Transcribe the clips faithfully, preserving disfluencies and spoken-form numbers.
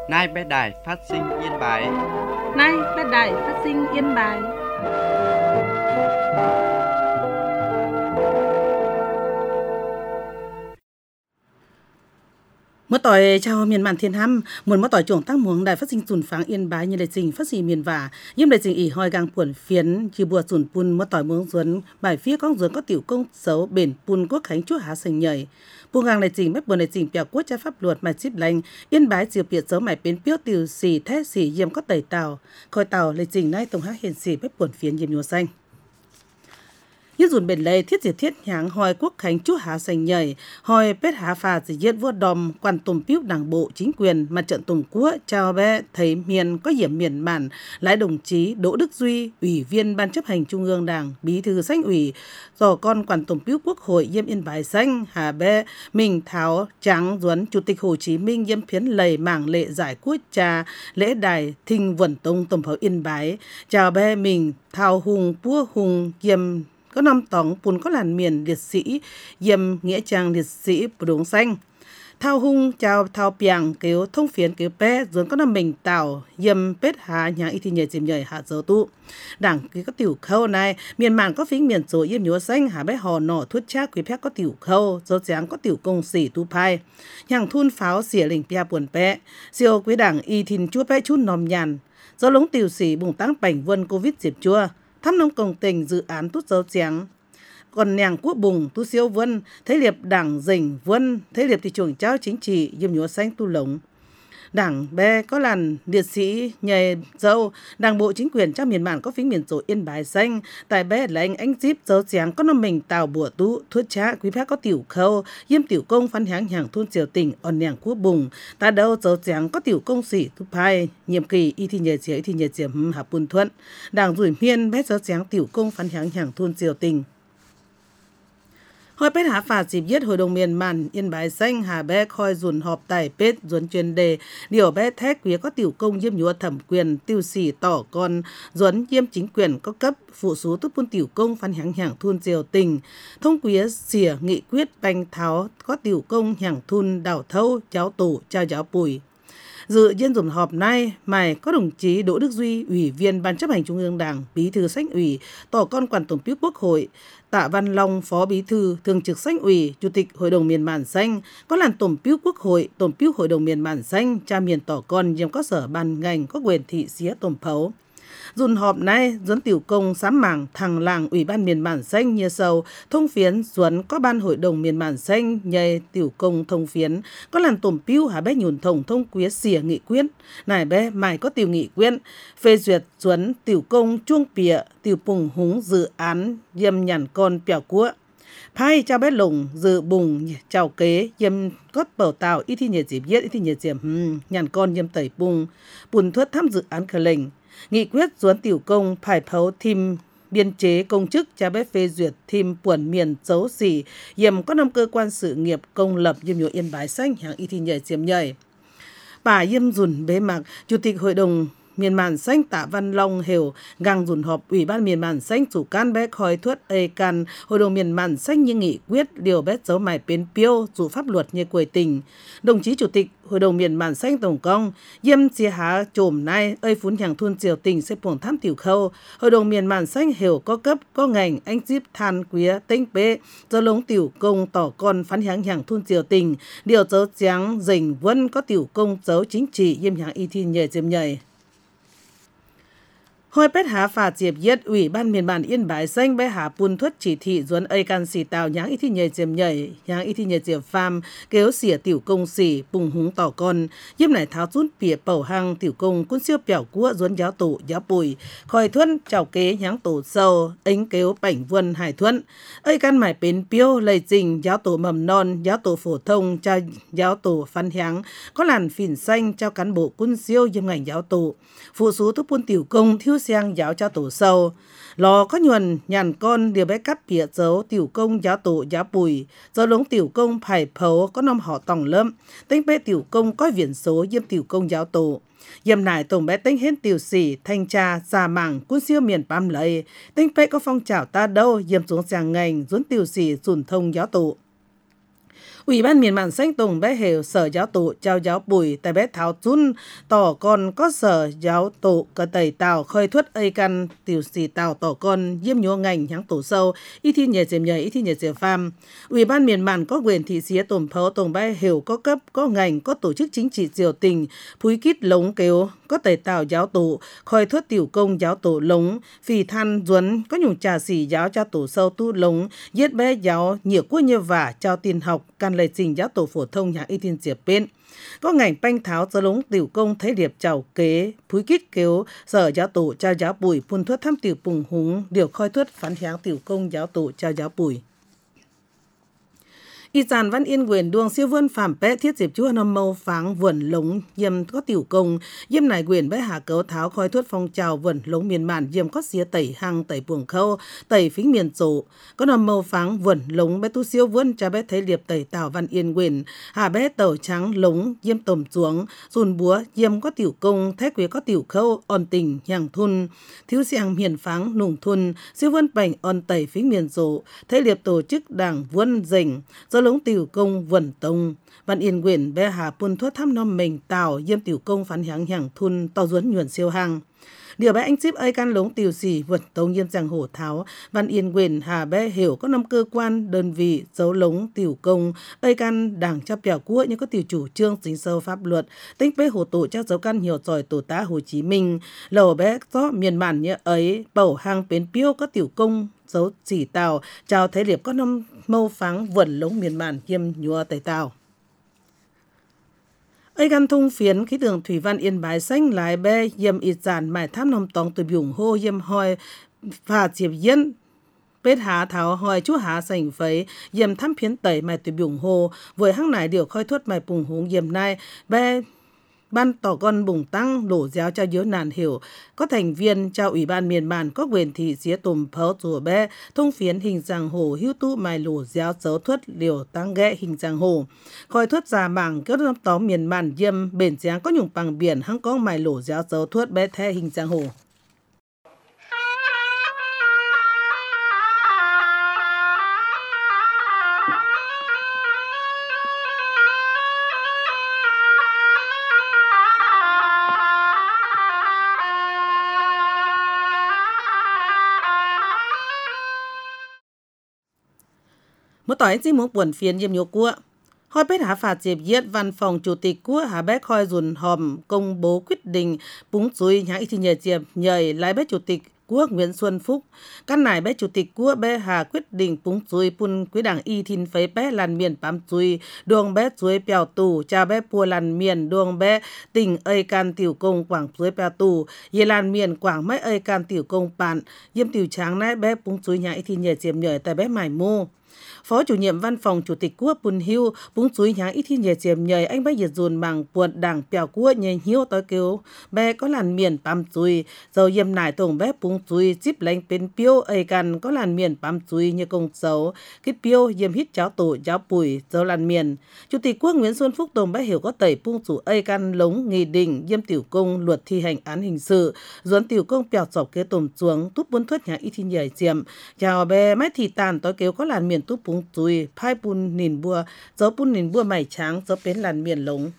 Nay bé đài phát sinh Yên Bái. Nay bé đài phát sinh Yên Bái. มื่อต่อยชาวเมียนมันเทียนห้ำเหมือนเมื่อต่อยจงตั้งหมวงได้ฟัดสิงสุนฝังเอียนบายยังได้จริงฟัดสีเมียนว่ายิ่มได้จริงอีหอยกลางป่วนเฟียนจีบัวสุนปุนเมื่อต่อยเมืองสวนบ่ายเฟี้ยก้องสวนก็ติ๋วก้งเสาเบนปุนก็แข็งชั่วหาเสียงใหญ่ปูงางได้จริงไม่เปิดได้จริงเปียกกุ้ยจะฟับหลวดมาชิบแรงเอียนบายเจียวเปียกเสาใหม่เป็นเปี้ยวติ๋วสีแท้สีเยี่ยมก็เตยเต่าคอยเต่าเลยจริงได้ตรงหาเห็นสีไม่ป่วนเฟียนเยี่ยมยัวแซงยืดสุนเป็นเลยthiết diệt thiết nháng hoi quốc khánh chúa hạ sành nhảy hoi pết hạ phà chỉ giết vua đom quan tùm piếu đảng bộ chính quyền mặt trận tùng quốc chào bé thấy miền có hiểm miền bản lái đồng chí Đỗ Đức Duy ủy viên ban chấp hành trung ương đảng bí thư xanh ủy dò con quan tùm piếu quốc hội Yêm Yên Bái xanh hà bé mình tháo trắng duấn chủ tịch Hồ Chí Minh Yêm phiến lầy mảng lệ giải quốc trà lễ đài thinh vẩn tông tổng pháo Yên Bái chào bé mình thao hùng pua hùng Yêm có năm tòng bùn có làn miền liệt sĩ Yêm nghĩa trang liệt sĩ Bùn xanh thao hung chào thao piang kêu thông phiến kêu bé dồn có năm mình tàu Yêm pết hà nhà y thi nhảy chìm nhảy hạ dấu tụ đảng cái có tiểu khâu này miền màn có phím miền số Yêm nhúa xanh hà bé hò nọ thuốc chác quý phép có tiểu khâu dấu tráng có tiểu công sĩ tu pai nhàng thun pháo xỉa lình pia buồn bé siêu quý đảng y thìn chúa bé chút nòm nhàn do lống tiểu sĩ bùng tăng bảnh vân covid dịp chua thăm nông công tình dự án tút dấu trắng còn nàng quốc bùng tu siêu vân thế liệp đảng dình vân thế liệp thì chuồng trao chính trị Yêm nhúa xanh tu lống đảng bé có làn liệt sĩ nhảy dâu đảng bộ chính quyền trong miền bản có phím miền số Yên Bái xanh tại bé là anh anh díp dấu trắng có năm mình tàu bùa tú thuốc trá quý phép có tiểu khâu Yêm tiểu công phán háng hàng thôn triều tỉnh on nàng quốc bùng ta đâu dấu trắng có tiểu công sĩ tu pai nhiệm kỳ y thi nhảy chiếu y thi nhảy chiếu hạ bùn thuận đảng rủi miên bé dấu trắng tiểu công phán háng hàng thôn triều tỉnh hoi pết hạ phạt dịp giết hội đồng miền màn Yên Bái xanh hà bé khoi dùn họp tài pết duấn chuyên đề điều bé thét quý có tiểu công Yêm nhúa thẩm quyền tiêu xỉ tỏ con duấn Yêm chính quyền có cấp phụ số túc buôn tiểu công phán háng hàng thôn triều tình thông quý xỉa nghị quyết banh tháo có tiểu công hàng thôn đảo thâu cháu tổ trao giáo bùi dự diễn dùng họp nay mày có đồng chí Đỗ Đức Duy ủy viên ban chấp hành trung ương đảng bí thư xanh ủy tỏ con quản tổng piếu quốc hội Tạ Văn Long phó bí thư thường trực xanh ủy chủ tịch hội đồng miền màn xanh có làn tổng piếu quốc hội tổng piếu hội đồng miền màn xanh cha miền tỏ con nhiệm có sở ban ngành có quyền thị xía tổng phấu dùn họp nay dẫn tiểu công sám mảng thằng làng ủy ban miền bản xanh như sầu thông phiến duấn có ban hội đồng miền bản xanh nhây tiểu công thông phiến có làn tổm piu hà bé nhùn thông thông quý xỉa nghị quyết này bé mày có tiểu nghị quyết phê duyệt duấn tiểu công chuông pịa tiểu pùng húng dự án Yêm nhàn con pèo cua Pai cha bé lùng dự bùng chào kế Yêm cốt bảo tàu y thi nhật dịp yết y thi nhật dịp hmm, nhàn con Yêm tẩy bùng bùn thuất thăm dự án khởi lệnh nghị quyết duấn tiểu công phải phấu thêm biên chế công chức cha bé phê duyệt thêm quần miền dấu xỉ Yêm có năm cơ quan sự nghiệp công lập Yêm nhúa Yên Bái xanh hàng y thi nhảy chiếm nhảy bà Yêm dùn bế mạc chủ tịch hội đồng miền màn xanh Tạ Văn Long hiểu gang dùn họp ủy ban miền màn xanh chủ can bé khói thuất ê can hội đồng miền màn xanh như nghị quyết điều bé dấu mải bên piêu dù pháp luật như quầy tình đồng chí chủ tịch hội đồng miền màn xanh tổng công Yêm chia há trồm nay ơi phún hàng thôn triều tình sẽ buồng thăm tiểu khâu hội đồng miền màn xanh hiểu có cấp có ngành anh díp than quía tinh bê do lống tiểu công tỏ con phán hàng hàng thôn triều tình điều dấu trắng dình vân có tiểu công dấu chính trị Yêm hàng y thi nhảy chiếm nhảy hoi pết hạ phạt diệp yết ủy ban miền bản Yên Bái xanh bé hạ bùn thuất chỉ thị duấn ây can xỉ tàu nháng y thi nhảy diệm nhảy nháng y thi nhảy diệm pham kéo xỉa tiểu công xỉ bùng húng tỏ con Yêm này tháo rút pỉa bầu hang tiểu công quân siêu bẻo cua duấn giáo tổ giáo bùi khoi thuân chào kế nháng tổ sâu ánh kéo bảnh vân hải thuân ây can mải bến piêu lầy trình giáo tổ mầm non giáo tổ phổ thông cho giáo tổ phán háng có làn phìn xanh cho cán bộ quân siêu Yêm ngành giáo tổ phụ số thức buôn tiểu công thiếu xiang giáo cho tổ sâu lò có nhuần nhàn con điều bé cắp bịa dấu tiểu công giáo tổ giáo bùi do lống tiểu công phải phấu có năm họ tòng lâm tính bé tiểu công có viễn số Yêm tiểu công giáo tổ Yêm nải tổng bé tính hết tiểu sĩ thanh tra già mảng quân siêu miền Pam lấy tính bé có phong trào ta đâu Yêm xuống giang ngành dốn tiểu sĩ dùn thông giáo tổ Ủy ban miền Mạn xanh tổng bé hiểu sở giáo tổ trao giáo bùi tại bé thảo chun tỏ còn có sở giáo tổ cơ tẩy tàu khơi thuất ây căn tiểu sĩ tàu tỏ con diêm nhô ngành nháng tổ sâu y thi nhờ diệm nhờ y thi nhờ diệm pham. Ủy ban miền Mạn có quyền thị xía tổng phó tổng bé hiểu có cấp có ngành có tổ chức chính trị diều tình phúi kít lống kêu có tẩy tàu giáo tổ khơi thuất tiểu công giáo tổ lống phì than duấn có nhung trà xỉ giáo cho tổ sâu tu lống giết bé giáo nhiều quốc như vả trao tiền học can lời trình giáo tổ phổ thông nhà y thiên diệp bên có ngành banh tháo giờ lống tiểu công thấy điệp chào kế phúi kít kêu sở giáo tổ trao giáo bùi phun thuất thăm tiểu bùng húng điều khơi thuất phán kháng tiểu công giáo tổ trao giáo bùi. Y Tràn Văn Yên quyền đuông siêu vươn phạm bé thiết diệp chúa nâm mâu pháng vườn lống yêm có tiểu công yêm nải quyền bé hạ cấu tháo khói thuất phong trào vườn lống miền mạn yêm có xía tẩy hăng tẩy buồng khâu tẩy phính miền tổ có nâm mâu pháng vườn lống bé tu siêu vươn cha bé thấy liệp tẩy tào Văn Yên quyền hạ bé tàu trắng lống yêm tồm chuống dùn búa yêm có tiểu công thế quý có tiểu khâu on tình hàng thun thiếu xiang miền pháng nùng thun siêu vươn bành on tẩy phính miền tổ thấy liệp tổ chức đảng vươn dình do lống tiểu công vườn tông Văn Yên quyền bé hà pun thuất thăm nom mình tào yêm tiểu công phán háng hàng thun tàu duấn nhuận siêu hàng điều bé anh ship ơi can lống tiểu xỉ vườn tông yêm rằng hổ tháo Văn Yên quyền hà bé hiểu có năm cơ quan đơn vị dấu lống tiểu công ơi can đảng cho bèo quốc như có tiểu chủ trương chính sâu pháp luật tính bé hổ tổ cho dấu căn nhiều giỏi tổ tá Hồ Chí Minh lầu bé có miền mạn như ấy bầu hang bến piêu có tiểu công dấu chỉ tàu chào thấy liệp có năm mâu pháng vườn lống miền mạn yêm nhua tẩy tàu ấy gan thung phiến khí tượng thủy văn Yên Bái xanh lái bé yêm Y Tràn mải thám nông tòng từ biủng hô yêm hoi phà chiệp yên bết há tháo hoi chú há sành phấy yêm thăm phiến tẩy mải từ biủng hô với hăng nải điều khơi thuất mải bùng húng yêm nai bé ban tỏ con bùng tăng đổ giáo cho yếu nàn hiểu có thành viên trao ủy ban miền mạn có quyền thị xía tùm pháo rùa bé thông phiến hình giang hồ hữu tu mài lổ giáo dấu thuất liều tăng ghé hình giang hồ khói thuất già mảng các năm tóm miền mạn yêm bền giáng có nhung bằng biển hăng có mài lổ giáo dấu thuất bé the hình giang hồ. Một tỏi chỉ muốn buồn phiền yêm nhiều cua hoi bết hạ phạt diệp yết văn phòng chủ tịch của hạ bé khoi dùn hòm công bố quyết định búng chuối nhà y thì nhờ diệp nhờ lái bé chủ tịch quốc Nguyễn Xuân Phúc căn nải bé chủ tịch quốc bé hà quyết định búng chuối pun quý đảng y thìn phấy bé làn miền bám chuối đuông bé chuối bèo tù cha bé pua làn miền đuông bé tỉnh ơi can tiểu công quảng chuối bèo tù ye làn miền quảng mấy ơi can tiểu công bạn yêm tiểu tráng nái bé búng chuối nhà y thì nhờ diệp nhờ tại bé mải mô Phó chủ nhiệm văn phòng chủ tịch quốc Bùn Hiu búng chuối nháng ít thi nhẹ chiếm nhờ anh bác nhiệt dùn bằng buồn đảng bèo quốc nhờ hiếu tới kêu bé có làn miền bám chuối dầu yếm nải tổng bé búng chuối chip lánh bên piêu ơi cần có làn miền bám chuối như công dấu cái piêu yếm hít cháo tổ cháo bùi dầu làn miền chủ tịch quốc Nguyễn Xuân Phúc tổng bé hiểu có tẩy bung chủ ơi căn lống nghị định yếm tiểu công luật thi hành án hình sự doãn tiểu công bèo sọc kế tổm xuống tút buôn thuất nháng ít thi nhẹ chiếm chào bé mấy thì tàn tới kêu có làn miền tút búng chuối phai bùn nìn bùa dấu bùn nìn bùa mày tráng dấu bến làn miền lống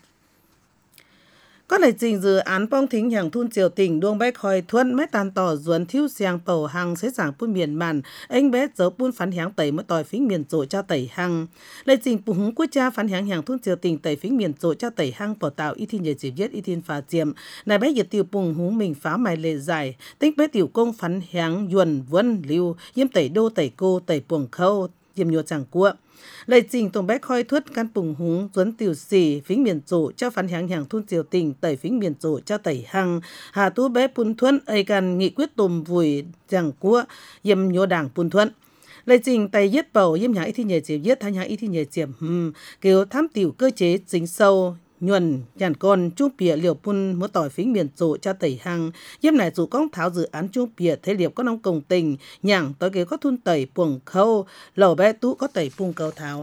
có lời trình dự án bong thính hàng thun triều tỉnh đuông bách khoi thuân mấy tàn tỏ duẩn thiếu xiang bầu hăng xế giảng bùn miền màn anh bé dấu bùn phán háng tẩy mới tòi phính miền rộ cho tẩy hăng lời trình bù húng quốc cha phán háng hàng thun triều tỉnh tẩy phính miền rộ cho tẩy hăng bỏ tạo y thiên nhờ chỉ viết y thiên phá chiếm này bé nhiệt tiểu bùng húng mình phá mày lệ giải tính bé tiểu công phán háng yuan vân lưu yếm tẩy đô tẩy cô tẩy buồng khâu yếm nhua chẳng cua lời trình tổng bé khoi thuất căn bùng húng duẩn tiểu xỉ phính miền rộ cho phán háng hàng thun triều tỉnh tẩy phính miền rộ cho tẩy hăng hà tú bé pun thuẫn ây căn nghị quyết tùm vùi chẳng cua yếm nhua đảng pun thuẫn lời trình tay yết bầu yếm nhà y thi nhờ chiếm yết thay nhà y thi nhờ chiếm hmm. kêu tham tiểu cơ chế chính sâu nhuần nhàn con chung bìa liều pun mua tỏi phính miền rộ cho tẩy hăng yếm này dù công tháo dự án chung bìa thế liệp có nông công tình nhàng tới kế có thun tẩy buồng khâu lầu bé tú có tẩy pung câu tháo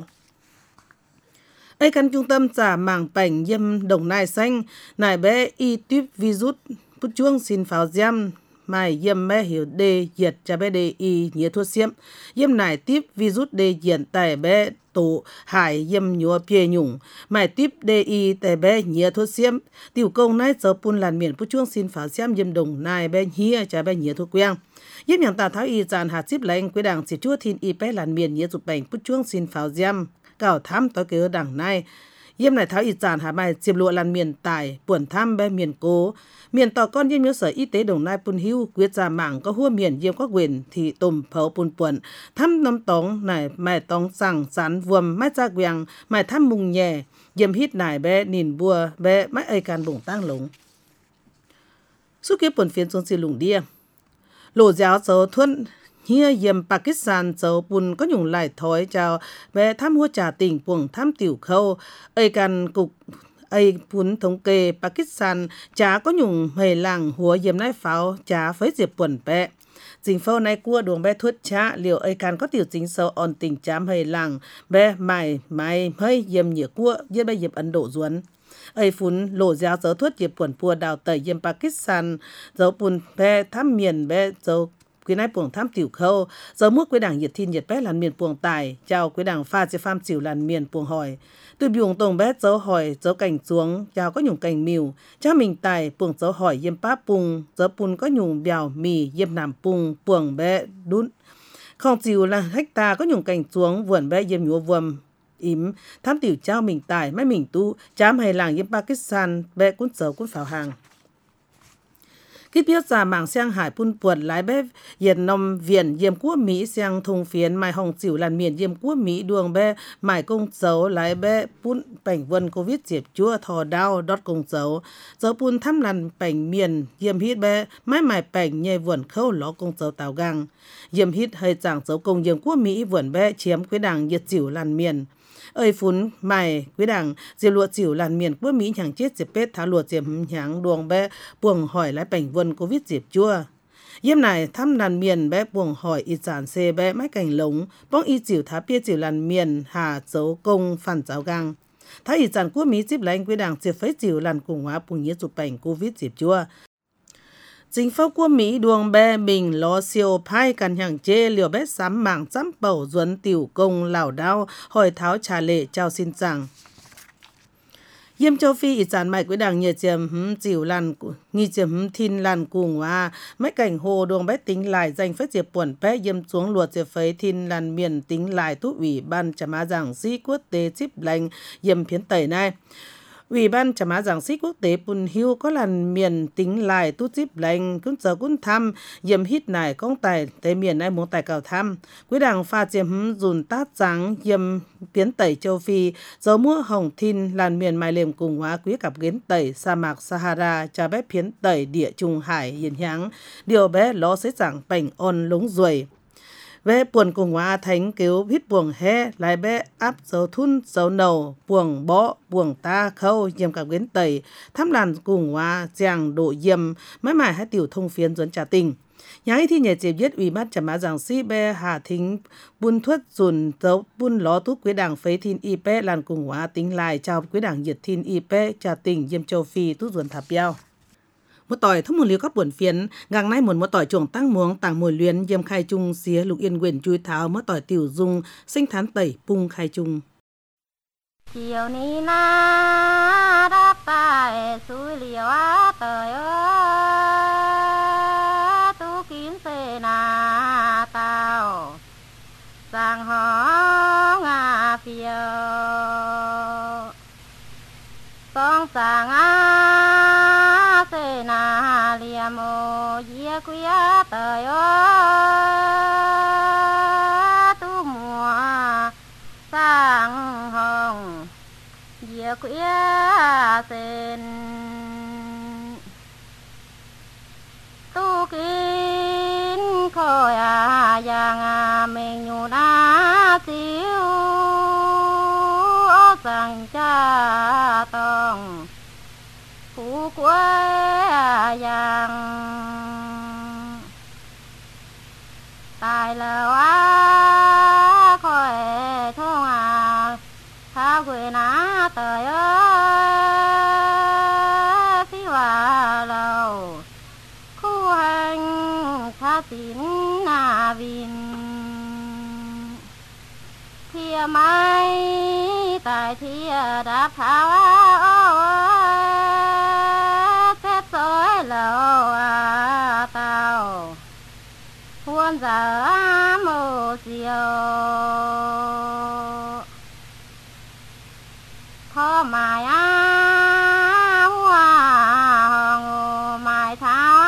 ây căn trung tâm trả mảng bảnh yếm Đồng Nai xanh nài bé y tuyếp virus bút chuông xin pháo giam mai yếm bé hiểu đề diệt cha bé đề y nhía thuốc xiêm yếm nải tiếp virus đề diệt tại bé tổ hải yếm nhúa bia nhung mai tiếp đề y tại bé nhía thuốc xiêm tiểu công nái giờ pun làn miền pu chuông xin phá xiêm yếm đồng nai bé nhía cha bé nhía thuốc quang yếm yang ta tháo y dàn hạt xíp lạnh quý đảng chỉ chúa thiên y bé làn miền nhía dục bệnh pu chuông xin phá xiêm cào thám tối kế đảng nai yếm này tháo y dàn hà mai chiếm lụa làn miền tài buồn tham bé miền cố miền tỏ con yếm nhớ sở y tế đồng nai pun hưu quyết ra mạng có hua miền yếm có quyền thì tùm phấu pun buồn thăm năm tống này mai tống sằng sán vuông mai ra quàng mai thăm mùng nhẹ yếm hít nải bé nhìn bùa bé mai ai can bụng tăng lủng suốt kiếp buồn phiền xuống xì lủng đia lộ giáo số thuận hia yếm Pakistan số pun có nhung lại thói chào bé thăm hua trà tỉnh buồng thăm tiểu khâu ai can cục ai pun thống kê Pakistan chả có nhung hề làng hùa yếm nái pháo chả phấy diệp buồn bé chính phâu này cua đường bé thuất chả liệu ai can có tiểu chính sâu on tình chám hề làng bé mày mày hơi yếm nhựa cua yếm bé yếm Ấn Độ duẩn ai phun lộ giáo dấu thuất yếm buồn pua đào tẩy yếm Pakistan dấu pun bé thăm miền bé dấu quý nái buồng tham tiểu khâu dấu mức quý đảng nhiệt thiên nhiệt bé làn miền buồng tài chào quý đảng pha chế pham chịu làn miền buồng hỏi từ buồng tông bé dấu hỏi dấu cảnh xuống chào có nhung cảnh mìu cha mình tài buồng dấu hỏi yếm pá pung dấu pun có nhung bèo mì yếm nằm pung buồng bé đún không chịu là hecta có nhung cảnh xuống vườn bé yếm nhúa vuông ím tham tiểu chào mình tài mấy mình tu chám hay làng yếm Pakistan bé cún dấu cún pháo hàng khi biết ra mạng sang hải pun buồn lái bé yên nông viện yếm quốc Mỹ sang thùng phiến mai hồng chịu làn miền yếm quốc Mỹ đường bé mải công dấu lái bé pun bảnh vân covid diệp chúa thò đau đót công dấu dấu pun thăm làn bảnh miền yếm hít bé mái mải bảnh nhẹ vườn khâu ló công dấu tàu gang yếm hít hơi chẳng dấu công yếm quốc Mỹ vườn bé chiếm quý đảng nhiệt chịu làn miền ơi phun mày quý đảng diệp lụa chịu làn miền quốc Mỹ chẳng chết diệp pết tháo lụa diệp nháng đường bé buồng hỏi lái bảnh vân covid diệp chua yếm này thăm làn miền bé buồng hỏi y sản xê bé mái cảnh lống bóng y chịu thá pia chịu làn miền hà dấu công phản giáo gang thái y sản quốc Mỹ diệp lánh quý đảng diệp phấy chịu làn cùng hóa buồng nhiệt dục bảnh covid diệp chua chính phủ của Mỹ đường bé mình lo siêu phai cần hàng chê liều bé sám mạng chăm bầu duẩn tiểu công lảo đao hỏi tháo trà lệ chào xin rằng yếm châu Phi ít sản mạch với đảng nhiệt chiếm hứng chịu làn nghi chiếm hứng thiên làn cùng hoa mấy cảnh hồ đường bé tính lại dành phép diệp buồn bé yếm xuống luật diệp phấy thiên làn miền tính lại tú ủy ban chả má giảng sĩ quốc tế chip lành yếm phiến tẩy này Ủy ban chả má giảng sĩ quốc tế pun hưu có làn miền tính lại tu chip lành cũng giờ cũng thăm yếm hít này công tài tế miền ai muốn tài cào thăm quý đảng pha chiếm dùn tát giáng yếm biến tẩy châu Phi dấu mua hồng thiên làn miền mai liềm cùng hóa quý cặp kiến tẩy sa mạc Sahara cha bé phiến tẩy địa trung hải hiền háng điều bé lo sẽ giảng bảnh on lúng ruồi bé buồn cùng hóa thánh cứu hít buồng he lại bé áp dấu thun dấu nầu buồng bó buồng ta khâu yếm cặp kiến tẩy thăm làn cùng hóa giang độ yếm mãi mãi hai tiểu thông phiến duẩn trà tình nhái thi nhẹ chế viết ủy ban chả má giảng sĩ bé hà thính bun thuất dùn dấu bun ló tút quý đảng phấy thiên y bé làn cùng hóa tính lại chào quý đảng nhiệt thiên y bé trà tình yếm châu Phi tút dùn thạp yao một tỏi thông một liều các buồn phiến gang nay muốn một tỏi chuồng tăng muống tàng mùi luyến yếm khai trung xía lục yên quyền chui tháo một tỏi tiểu dung sinh thán tẩy pung khai trung chiều ní na đáp tài suối liều á tời ơ tu kín xê na tao sang hó ngà phiêu song sang á xê na liềm ô dìa quý á tời ơ tu mùa sang hồng dìa quý á xên tu kín khôi à giang à mình nhu đá xíu ô sang cha tông phú quê à giang tài lờ á khôi thông à tha quê ná tời ơ phi hòa lầu khu hành thia mai tại thia đáp tháo tết soi lầu tàu huôn giờ mồ diều thọ mài á hoa hồng mài tháo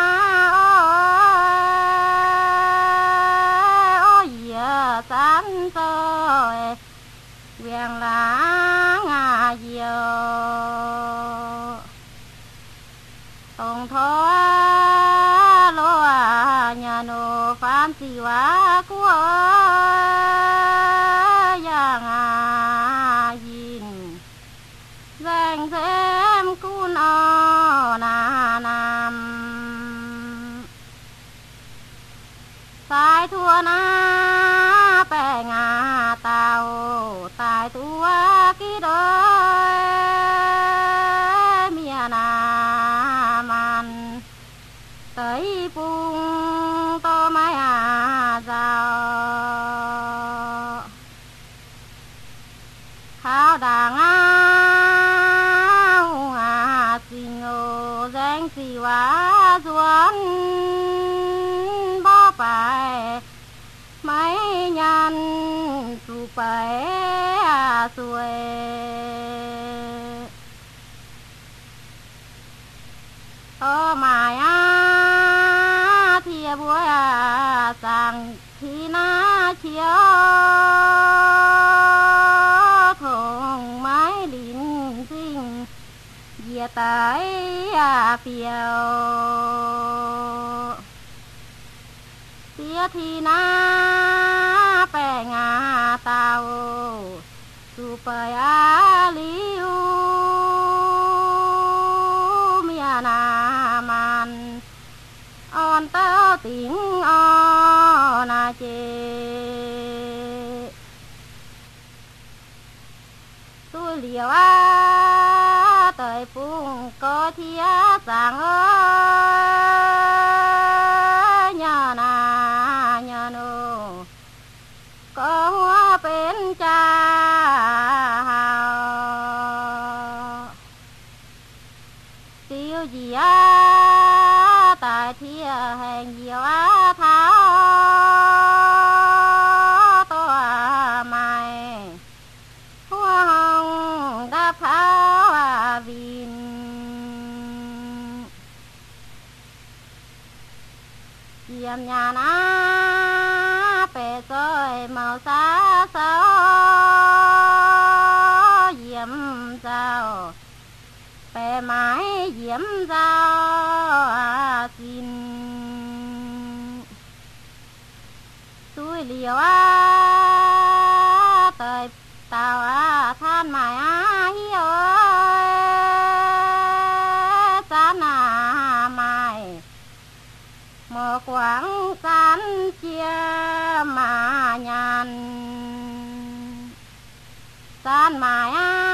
ô dìa sán rồi quyền lá ngà diều tổng thọ lô nhà nô phan xì quá của giang à yin danh thêm cún o na nam sai thua na bè ngà tàu tài tua kí đôi mía na man tới bung to mai à giàu khao đàng á à xin ngô danh xì quá duốn bó bài mấy nhân su bài à xuôi ô mài á thìa búa à sang thì na chiếu thùng mái lín dinh dìa tới à phiêu tía thì na bè ngà tàu su bài á liu mía na man on tao tiếng o na chê tôi liều á tới phung có thía sáng ơi nhà na nhà nô có hoa bên cha hào tiêu gì á tại thía hành diệu á tháo to mày hoa hồng đáp tháo à vin diệm nhà na bè rồi màu xa xấu diệm sao bè mái diệm sao à xin tôi liều á tới tao á than mày á hiếu chán à mày một quảng chán chia mà nhàn chán mày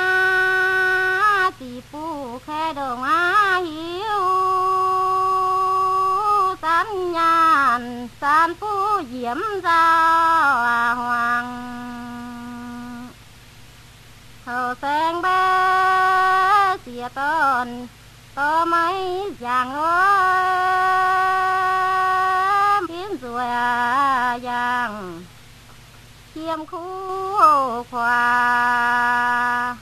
á chỉ phụ khe đồng á hiếu chán nhàn chán phụ diễm giao à hoàng hầu sen bé xìa tôn có mấy giang ơi biến rồi à giang chiêm khu khoa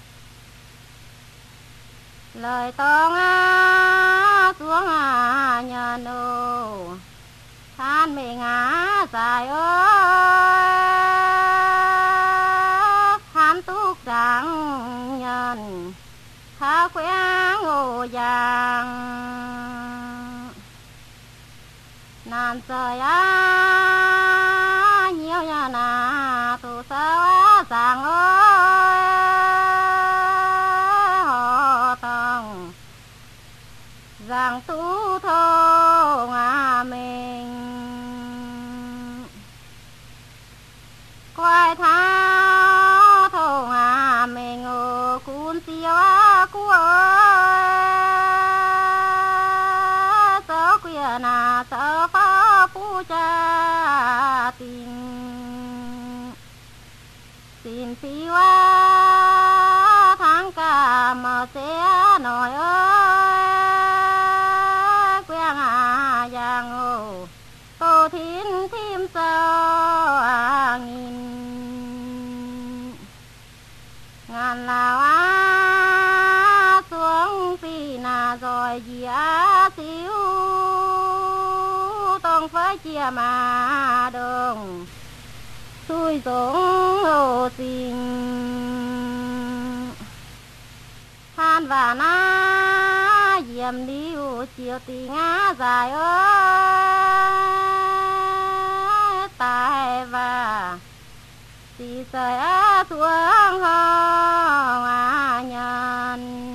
lời tông á xuống à nhà nô than mẹ ngã dài ơi than túc đắng nhân tha khỏe ngô giang nan trời á nhiều nhà na tu sao á giang ơi họ tông giang tu thô ngà mình quay thao thô ngà mình ngô cún tiêu á cú ơi sớ quia na sớ phá phu cha tình xin phi hoa tháng cả mà sẽ nói ơi quê ngà giang hồ tô thiên thêm sâu à nghìn ngàn lào á xuống phi nà rồi gì á xíu tông phải chia mà đường xuôi xuống hồ tình than và ná diệm đi u chiều tình á dài ơi tài và thì sợi á xuống hồng á nhân.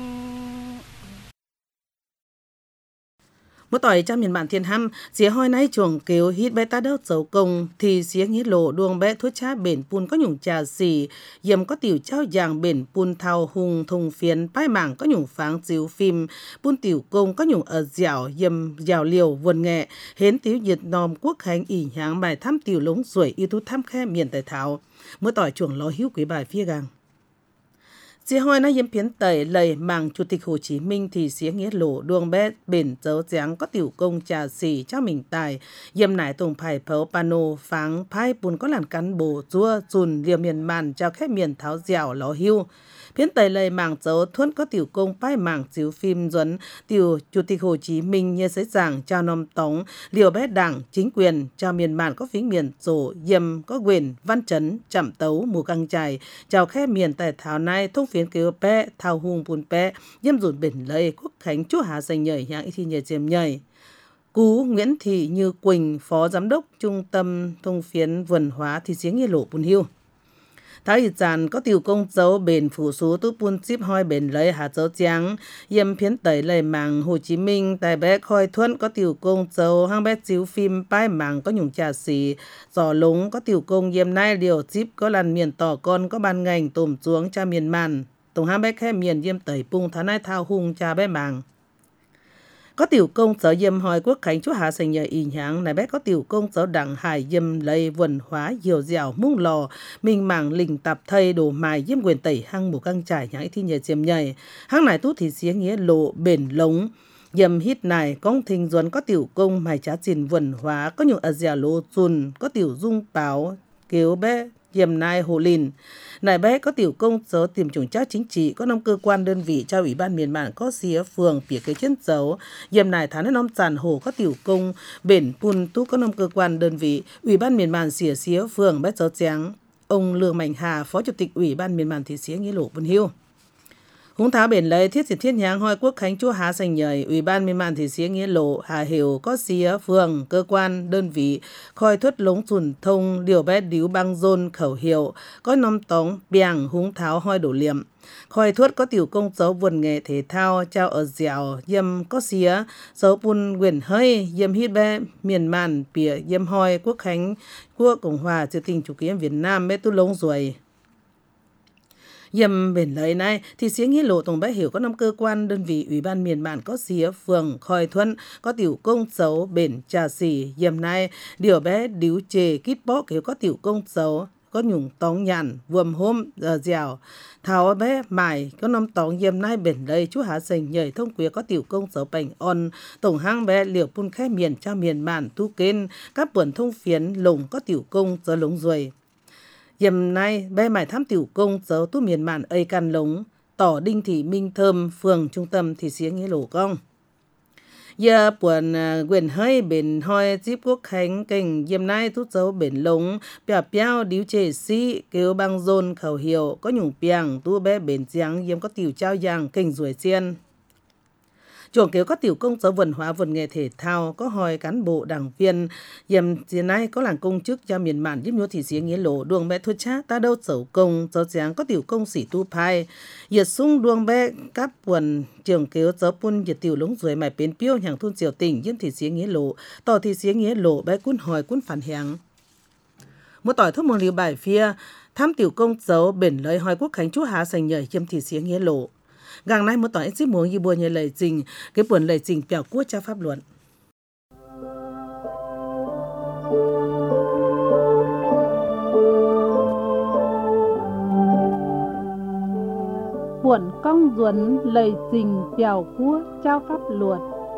Một tỏi trong miền bản Thiên Hăm, xía hoi nay chuồng kêu hít bé ta đỡ dấu công thì xía nghĩa lộ đuông bé thuốc cha bền pun có nhung trà xỉ, yếm có tiểu trao giàng bền pun thao hùng thùng phiến pai mảng có nhung pháng chiếu phim, pun tiểu công có nhung ở dẻo yếm dẻo liều vườn nghệ, hến tiểu nhiệt nòm quốc khánh ỉ nháng bài thăm tiểu lống ruồi y tú thăm khe miền tài thảo. Một tỏi chuồng lo hiếu quý bài phía gang. Xía hoi nó yếm phiến tẩy lầy màng Chủ tịch Hồ Chí Minh thì xía nghĩa lộ đuông bé bền dấu dáng có tiểu công trà xỉ cho mình tài yếm nải tùng phải phấu pano pháng phai bùn có làn cán bồ rua dùn liều miền màn cho khép miền tháo dẻo ló hiu. Phiến tẩy lầy màng dấu thuẫn có tiểu công phai màng chiếu phim duấn tiểu Chủ tịch Hồ Chí Minh như giấy giảng cho nòm tống liều bé đảng chính quyền cho miền màn có phím miền rổ yếm có quyền văn chấn chậm tấu mù căng chài chào khép miền tài tháo nay thông phiến kêu bé thao hùng bùn bé yếm dùn bền lầy quốc khánh chú hà dành nhảy hạng y thi nhảy chém nhảy. Cú Nguyễn Thị Như Quỳnh, Phó Giám đốc Trung tâm Thông phiến Vườn Hóa thì xía nghĩa lộ bùn hiu. Thái y giàn có tiểu công dấu bền phủ số tu bùn chip hoi bền lấy hạt dấu trắng, yếm phiến tẩy lầy màng Hồ Chí Minh, tài bé khoi thuẫn có tiểu công dấu, hang bé chiếu phim pai màng có nhung trà xỉ, giò lúng có tiểu công yếm nai điều chip có làn miền tỏ con có ban ngành tổm xuống cha miền màn, tổng hang bé khe miền yếm tẩy pung thá nai thao hung cha bé màng. Có tiểu công sở yếm hoi quốc khánh chú hạ sành nhờ y nháng, này bé có tiểu công sở đảng hải yếm lấy vườn hóa nhiều dẻo mung lò, mình mảng lình tạp thầy đổ mài yếm quyền tẩy hang mù căng trải nhãi thi nhờ chiếm nhảy. Hang này tú thì xía nghĩa lộ bền lống, yếm hít này công thình duẩn có tiểu công mài trá chìn vườn hóa, có nhiều ở dẻo lô chùn, có tiểu dung báo, kêu bé yếm nai hồ lìn. Này bé có tiểu công dấu tìm chủng trác chính trị, có năm cơ quan đơn vị cho ủy ban miền mạn có xía phường phía cái chân dấu. Yếm này thán năm tràn hồ có tiểu công bền pun tú có năm cơ quan đơn vị, ủy ban miền mạn xỉa xía phường bé dấu trắng. Ông Lương Mạnh Hà, Phó Chủ tịch ủy ban miền mạn thị xía nghĩa lộ vân hiu. Húng tháo bền lấy thiết diệt thiết nháng hoi quốc khánh chúa há sành nhảy, ủy ban miền mạn thị xía nghĩa lộ Hà Hiểu có xía phường cơ quan đơn vị khoi thuất lống chùn thông điều bé điếu băng rôn khẩu hiệu có năm tống bèng húng tháo hoi đổ liệm. Khoi thuất có tiểu công dấu vườn nghệ thể thao trao ở dẻo yếm có xía dấu bùn quyền hơi yếm hít bé miền mạn bìa yếm hoi quốc khánh quốc Cộng hòa Triều Tình Chủ Nghĩa Việt Nam bé tu lống ruồi. Yếm bền lấy này thì xía nghĩa lộ tổng bé hiểu có năm cơ quan đơn vị ủy ban miền mạn có xía phường khoi thuẫn có tiểu công dấu bền trà xỉ yếm này điều bé điếu chê kít bó kiểu có tiểu công dấu có nhung tóng nhàn vườm hôm giờ dẻo thảo bé mài có năm tóng yếm này bền lấy chú hạ sành nhảy thông quế có tiểu công dấu bành on tổng hang bé liều pun khẽ miền cho miền mạn tu kên các buồn thông phiến lùng có tiểu công dấu lống ruồi. Yếm nay bé mải thăm tiểu công dấu tu miền mạn ây can lống tỏ Đinh Thị Minh Thơm phường trung tâm thì xía nghĩa lộ công. Giờ buồn quyền hơi bền hoi díp quốc khánh kênh yếm nay tút dấu bền lống bèo bèo điếu chê sĩ kêu băng rôn khẩu hiệu có nhung piang tu bé bền giang yếm có tiểu trao giang kênh ruồi xiên. Chuồng kéo có tiểu công dấu vườn hóa vườn nghề thể thao có hoi cán bộ đảng viên yếm hiện nay có làng công chức cho miền mạn giúp nhúa thị xía nghĩa lộ đuông bé thuốc chát ta đâu dấu công dấu giáng có tiểu công sĩ tu phai yết sung đuông bé cáp quần trường kéo dấu pun yết tiểu lống ruồi mải bến piêu hàng thôn triều tỉnh yếm thị xía nghĩa lộ tỏ thị xía nghĩa lộ bé cún hỏi cún phản hàng một tỏi thuốc môn liều bài phía thăm tiểu công dấu bền lấy hoi quốc khánh chú há sành nhảy yếm thị xía nghĩa lộ. Gang nay một tỏi xí muống như bùa như lời trình cái buồn lời trình bèo quốc cha pháp luận. buồn công duẩn lời trình chào cua trao pháp luật.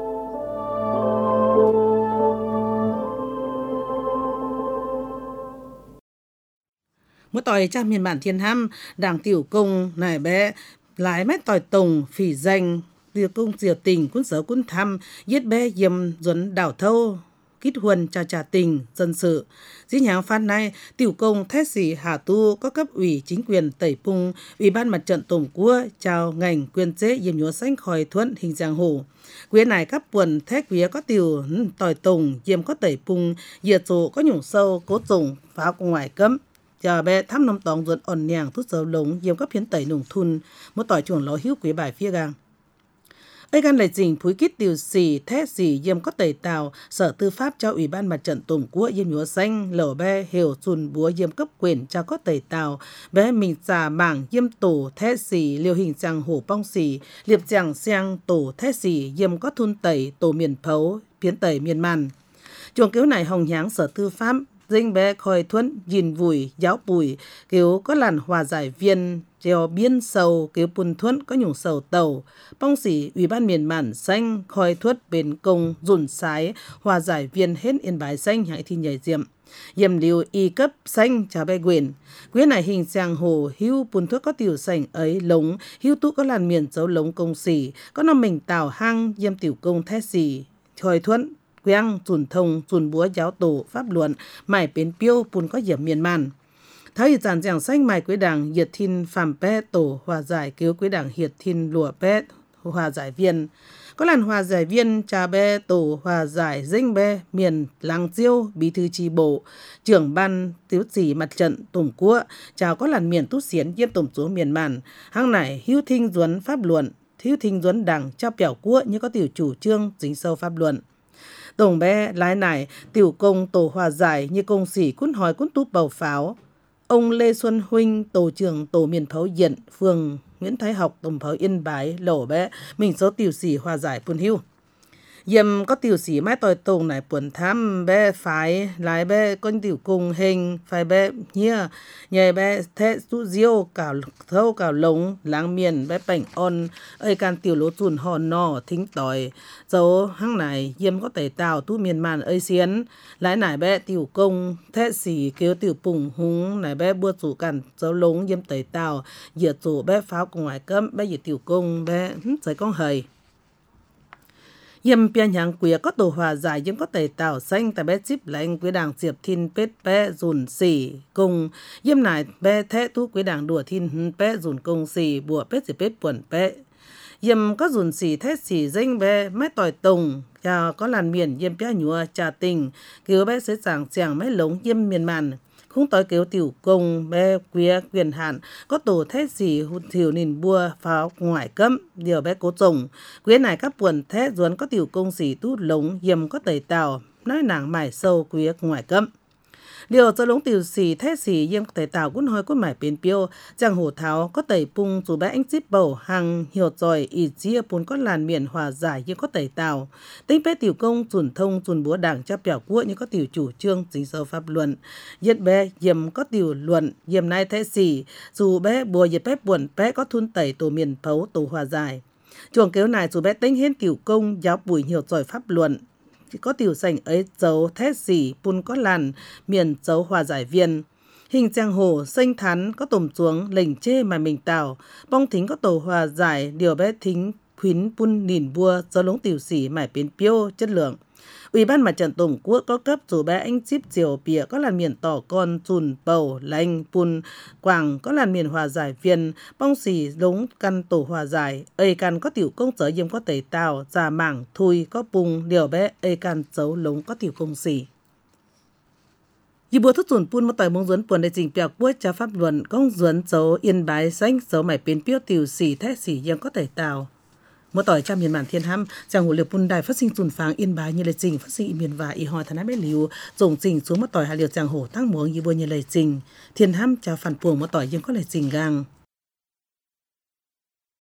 Mỗi tỏi cha miền bản thiên ham đảng tiểu công này bé lái mét tỏi tùng phỉ danh tiểu công diều tình quân sở quân thăm giết bé yếm duẩn đảo thâu kít huân cha trà tình dân sự dĩ nhàng phát này tiểu công thét sĩ hà tu có cấp ủy chính quyền tẩy pung ủy ban mặt trận tổng quốc chào ngành quyền chế yếm nhúa xanh khỏi thuận hình giang hồ quyền này các buồn thét quý có tiểu tỏi tùng yếm có tẩy pung diệt số có nhủng sâu cố dùng pháo ngoài cấm chờ bé thăm nông tòng ruột ổn nhàng thuốc dầu lống yếm các phiến tẩy nùng thun một tỏi chuồng ló hữu quý bài phía gang ấy gan lại trình phúi kít tiểu xì thét xì yếm có tẩy tàu sở tư pháp cho ủy ban mặt trận tổng quốc yếm nhúa xanh lẩu bé hiểu chùn búa yếm cấp quyền cho có tẩy tàu bé mình xà mảng yếm tổ thét xì liều hình giang hổ bong xì liệp giang xiang tổ thét xì yếm có thun tẩy tổ miền phấu phiến tẩy miền màn chuồng cứu này hồng nháng sở tư pháp dinh bé khoi thuẫn nhìn vùi giáo bùi kiểu có làn hòa giải viên treo biên sầu kiểu bùn thuẫn có nhủng sầu tàu bong xỉ ủy ban miền màn xanh khoi thuất bền công dùn sái hòa giải viên hết yên bái xanh hãy thi nhảy diệm yểm liều y cấp xanh chào bé quyền quyến này hình giang hồ hưu bùn thuất có tiểu sành ấy lống hưu tụ có làn miền dấu lống công xỉ có năm mình tào hang yêm tiểu công thét xỉ khoi thuẫn quang chùn thông chùn búa giáo tổ pháp luận mải bến piêu bùn có hiểm miền màn thấy giàn giảng xanh mải quế đảng hiệt thiên phàm pe tổ hòa giải cứu quế đảng hiệt thiên lùa pe hòa giải viên có làn hòa giải viên trà be tổ hòa giải dinh be miền làng diêu bí thư chi bộ trưởng ban tiếu chỉ mặt trận tổng quốc chào có làn miền tút xiến yếm tổng số miền màn hang này hữu thinh duấn pháp luận hữu thinh duấn đảng trao biểu quốc như có tiểu chủ trương dính sâu pháp luận tổng bé lái này tiểu công tổ hòa giải như công sĩ quân hỏi quân túp bầu pháo ông Lê Xuân Huynh tổ trưởng tổ miền pháo diện phường Nguyễn Thái Học tổng pháo Yên Bái lỗ bé mình số tiểu sĩ hòa giải quân hưu yếm có tiểu sĩ mái tòi tùng này buồn thăm bé phái lái bé con tiểu cung hình phải bé nhia nhảy bé thế su diêu cào thâu cào lống láng miền bé bảnh on ơi can tiểu lỗ chùn hòn nò thính tỏi dấu hăng này yếm có tẩy tàu tu miền màn ơi xiến lái nải bé tiểu công thế sĩ kêu tiểu pùng húng nải bé bua chủ cằn dấu lống yếm tẩy tàu diệt chủ bé pháo cùng ngoài cấm bé diệt tiểu công bé giới con hời yếm pian nhang quía có tổ hòa giải yếm có tẩy tàu xanh tại bé chip lạnh quế đảng diệp thiên pết bé dùn xỉ cùng yếm nải bé thế thu quế đảng đùa thiên bé dùn công xỉ bùa pết diệp pết buồn bé yếm có dùn xỉ thế xỉ danh bé mái tỏi tùng chào có làn miền yếm pia nhúa trà tình cứu bé sẽ giảng giảng mấy lống yếm miền màn không tới kéo tiểu công bé quía quyền hạn có tổ thét gì hụt thiểu nìn bua pháo ngoại cấm điều bé cố trồng quế này các buồn thét duấn có tiểu công xỉ tút lống yếm có tẩy tàu nói nàng mải sâu quía ngoại cấm điều cho lống tiểu xỉ thét xỉ yếm có tẩy tàu cũng hơi có mải bến piêu chẳng hổ tháo có tẩy pung dù bé anh chip bầu hàng hiểu giỏi ý chia bốn có làn miền hòa giải yếm có tẩy tàu tính bé tiểu công chùn thông chùn búa đảng cho biểu quốc như có tiểu chủ trương chính sâu pháp luận yết bé yếm có tiểu luận yếm nay thét xỉ dù bé bùa yết bé buồn bé có thun tẩy tổ miền phấu tổ hòa giải chuồng kéo này dù bé tính hết tiểu công giáo bùi hiểu giỏi pháp luận có tiểu sành ấy dấu thét xỉ pun có làn miền dấu hòa giải viên hình giang hồ xanh thắn có tổm xuống lệnh chê mà mình tào bong thính có tổ hòa giải điều bé thính khuyến pun nìn bua dấu lống tiểu xỉ mải biến piêu chất lượng ủy ban mặt trận tổng quốc có cấp dù bé anh chip diều bìa có làn miền tỏ con chùn bầu lanh pun quảng có làn miền hòa giải viên bong xỉ lống căn tổ hòa giải ây căn có tiểu công sở yếm có tẩy tàu già mảng thui có bùng điều bé ây căn dấu lống có tiểu công xỉ Dì bùa thức dùn pun một tỏi mông duấn buồn để trình biểu quốc cho pháp luận công duấn dấu yên bái xanh dấu mải biến piêu tiểu xỉ thét xỉ yếm có tẩy tàu một tỏi trăm miền bản thiên ham chàng hồ liệp bùn đài phát sinh dùn pháng yên bái như lời trình phát sinh miền và y hoi thằng ái bé liu dùng trình xuống một tỏi hai liều chàng hồ tăng muống như bùa như lời trình thiên ham chào phản buồng một tỏi yếm có lời trình gang